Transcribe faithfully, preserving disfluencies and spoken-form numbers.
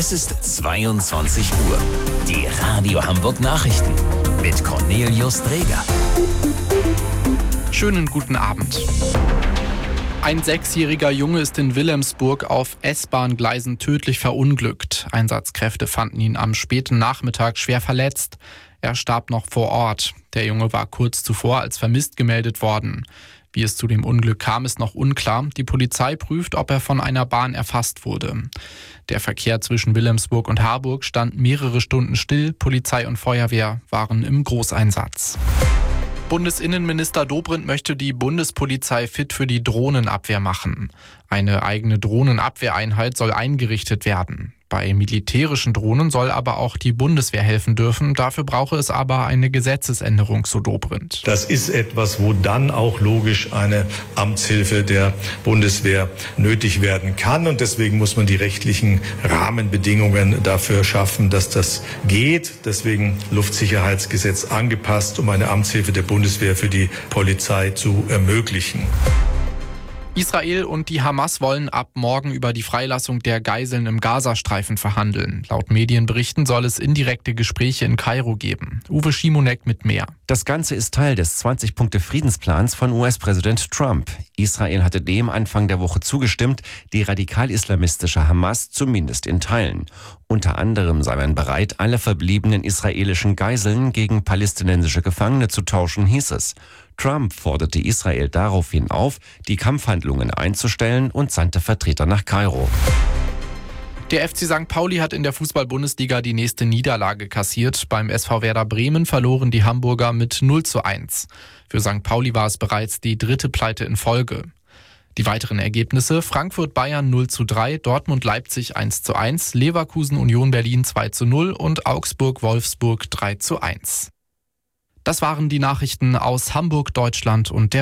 Es ist zweiundzwanzig Uhr. Die Radio Hamburg Nachrichten mit Cornelius Dreger. Schönen guten Abend. Ein sechsjähriger Junge ist in Wilhelmsburg auf S-Bahn-Gleisen tödlich verunglückt. Einsatzkräfte fanden ihn am späten Nachmittag schwer verletzt. Er starb noch vor Ort. Der Junge war kurz zuvor als vermisst gemeldet worden. Wie es zu dem Unglück kam, ist noch unklar. Die Polizei prüft, ob er von einer Bahn erfasst wurde. Der Verkehr zwischen Wilhelmsburg und Harburg stand mehrere Stunden still. Polizei und Feuerwehr waren im Großeinsatz. Bundesinnenminister Dobrindt möchte die Bundespolizei fit für die Drohnenabwehr machen. Eine eigene Drohnenabwehreinheit soll eingerichtet werden. Bei militärischen Drohnen soll aber auch die Bundeswehr helfen dürfen. Dafür brauche es aber eine Gesetzesänderung, so Dobrindt. Das ist etwas, wo dann auch logisch eine Amtshilfe der Bundeswehr nötig werden kann. Und deswegen muss man die rechtlichen Rahmenbedingungen dafür schaffen, dass das geht. Deswegen Luftsicherheitsgesetz angepasst, um eine Amtshilfe der Bundeswehr für die Polizei zu ermöglichen. Israel und die Hamas wollen ab morgen über die Freilassung der Geiseln im Gazastreifen verhandeln. Laut Medienberichten soll es indirekte Gespräche in Kairo geben. Uwe Schimonek mit mehr. Das Ganze ist Teil des zwanzig-Punkte-Friedensplans von U S-Präsident Trump. Israel hatte dem Anfang der Woche zugestimmt, die radikal-islamistische Hamas zumindest in Teilen. Unter anderem sei man bereit, alle verbliebenen israelischen Geiseln gegen palästinensische Gefangene zu tauschen, hieß es. Trump forderte Israel daraufhin auf, die Kampfhandlungen einzustellen und sandte Vertreter nach Kairo. Der F C Sankt Pauli hat in der Fußball-Bundesliga die nächste Niederlage kassiert. Beim S V Werder Bremen verloren die Hamburger mit null zu eins. Für Sankt Pauli war es bereits die dritte Pleite in Folge. Die weiteren Ergebnisse: Frankfurt-Bayern null zu drei, Dortmund-Leipzig eins zu eins, Leverkusen-Union Berlin zwei zu null und Augsburg-Wolfsburg drei zu eins. Das waren die Nachrichten aus Hamburg, Deutschland und der